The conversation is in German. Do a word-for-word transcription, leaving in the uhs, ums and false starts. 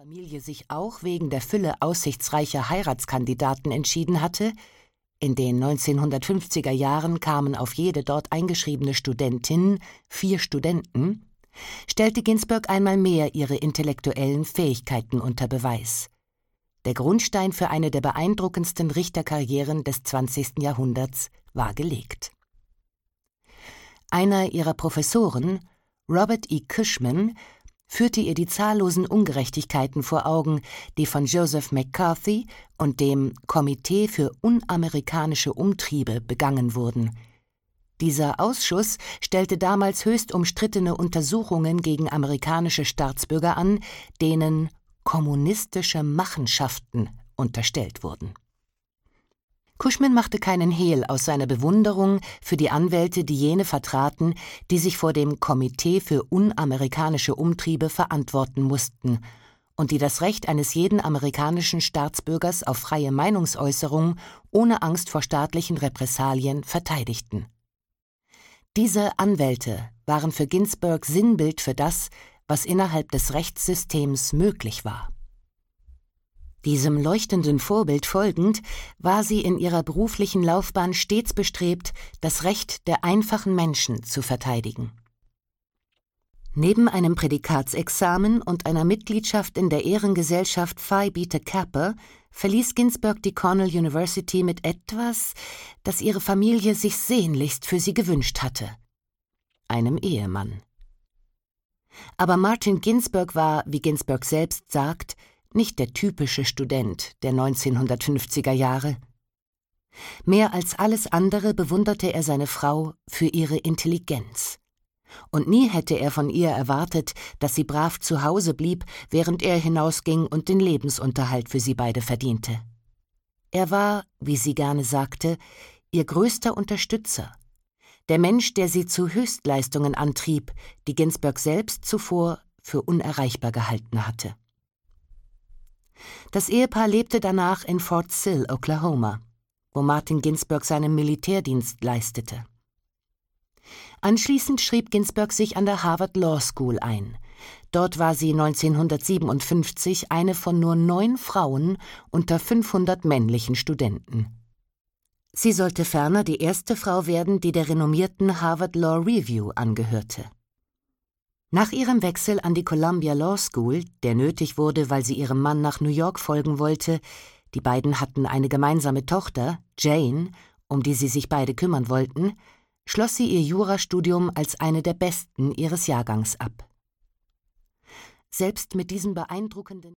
Familie sich auch wegen der Fülle aussichtsreicher Heiratskandidaten entschieden hatte, in den neunzehnhundertfünfziger Jahren kamen auf jede dort eingeschriebene Studentin vier Studenten, stellte Ginsberg einmal mehr ihre intellektuellen Fähigkeiten unter Beweis. Der Grundstein für eine der beeindruckendsten Richterkarrieren des zwanzigsten Jahrhunderts war gelegt. Einer ihrer Professoren, Robert E. Cushman, führte ihr die zahllosen Ungerechtigkeiten vor Augen, die von Joseph McCarthy und dem Komitee für unamerikanische Umtriebe begangen wurden. Dieser Ausschuss stellte damals höchst umstrittene Untersuchungen gegen amerikanische Staatsbürger an, denen kommunistische Machenschaften unterstellt wurden. Cushman machte keinen Hehl aus seiner Bewunderung für die Anwälte, die jene vertraten, die sich vor dem Komitee für unamerikanische Umtriebe verantworten mussten und die das Recht eines jeden amerikanischen Staatsbürgers auf freie Meinungsäußerung ohne Angst vor staatlichen Repressalien verteidigten. Diese Anwälte waren für Ginsberg Sinnbild für das, was innerhalb des Rechtssystems möglich war. Diesem leuchtenden Vorbild folgend war sie in ihrer beruflichen Laufbahn stets bestrebt, das Recht der einfachen Menschen zu verteidigen. Neben einem Prädikatsexamen und einer Mitgliedschaft in der Ehrengesellschapt Phi Beta Kappa verließ Ginsberg die Cornell University mit etwas, das ihre Familie sich sehnlichst für sie gewünscht hatte: einem Ehemann. Aber Martin Ginsberg war, wie Ginsberg selbst sagt, nicht der typische Student der neunzehnhundertfünfziger Jahre. Mehr als alles andere bewunderte er seine Frau für ihre Intelligenz. Und nie hätte er von ihr erwartet, dass sie brav zu Hause blieb, während er hinausging und den Lebensunterhalt für sie beide verdiente. Er war, wie sie gerne sagte, ihr größter Unterstützer, der Mensch, der sie zu Höchstleistungen antrieb, die Ginsberg selbst zuvor für unerreichbar gehalten hatte. Das Ehepaar lebte danach in Fort Sill, Oklahoma, wo Martin Ginsberg seinen Militärdienst leistete. Anschließend schrieb Ginsberg sich an der Harvard Law School ein. Dort war sie neunzehnhundertsiebenundfünfzig eine von nur neun Frauen unter fünfhundert männlichen Studenten. Sie sollte ferner die erste Frau werden, die der renommierten Harvard Law Review angehörte. Nach ihrem Wechsel an die Columbia Law School, der nötig wurde, weil sie ihrem Mann nach New York folgen wollte, die beiden hatten eine gemeinsame Tochter, Jane, um die sie sich beide kümmern wollten, schloss sie ihr Jurastudium als eine der besten ihres Jahrgangs ab. Selbst mit diesem beeindruckenden